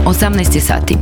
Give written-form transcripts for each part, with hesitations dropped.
18 sati.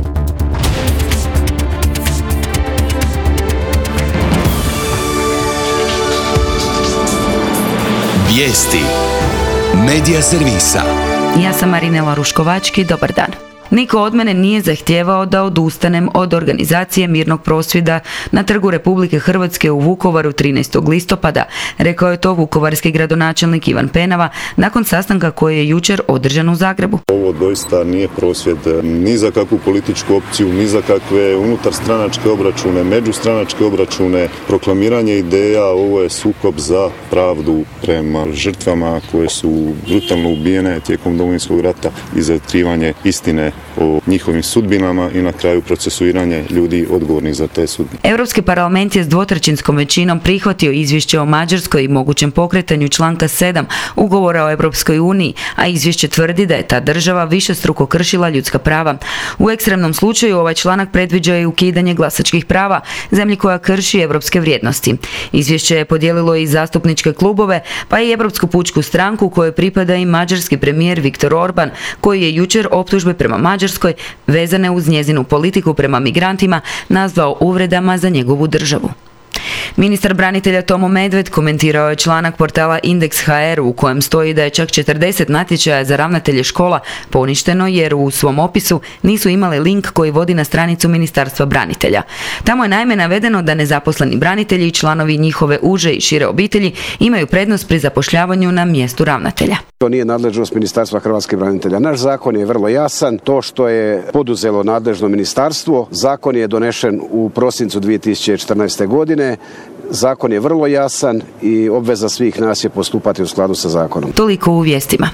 Vijesti Medija servisa. Ja sam Marinela Ruškovački, dobar dan. Niko od mene nije zahtijevao da odustanem od organizacije mirnog prosvjeda na Trgu Republike Hrvatske u Vukovaru 13. listopada, rekao je to vukovarski gradonačelnik Ivan Penava nakon sastanka koji je jučer održan u Zagrebu. Ovo doista nije prosvjed ni za kakvu političku opciju, ni za kakve unutarstranačke obračune, međustranačke obračune, proklamiranje ideja. Ovo je sukob za pravdu prema žrtvama koje su brutalno ubijene tijekom Domovinskog rata i za otkrivanje istine o njihovim sudbinama i na kraju procesuiranje ljudi odgovornih za te sudbine. Europski parlament je s dvotrećinskom većinom prihvatio izvješće o Mađarskoj i mogućem pokretanju članka 7 ugovora o Europskoj uniji, a izvješće tvrdi da je ta država višestruko kršila ljudska prava. U ekstremnom slučaju ovaj članak predviđa i ukidanje glasačkih prava zemlji koja krši europske vrijednosti. Izvješće je podijelilo i zastupničke klubove, pa i Europsku pučku stranku kojoj pripada i mađarski premijer Viktor Orban, koji je jučer optužbe prema Mađarskoj vezane uz njezinu politiku prema migrantima nazvao uvredama za njegovu državu. Ministar branitelja Tomo Medved komentirao je članak portala Indeks.hr u kojem stoji da je čak 40 natječaja za ravnatelje škola poništeno jer u svom opisu nisu imali link koji vodi na stranicu Ministarstva branitelja. Tamo je naime navedeno da nezaposleni branitelji i članovi njihove uže i šire obitelji imaju prednost pri zapošljavanju na mjestu ravnatelja. To nije nadležnost Ministarstva hrvatskih branitelja. Naš zakon je vrlo jasan. To što je poduzelo nadležno ministarstvo, zakon je donešen u prosincu 2014. godine. Zakon je vrlo jasan i obveza svih nas je postupati u skladu sa zakonom. Toliko u vijestima.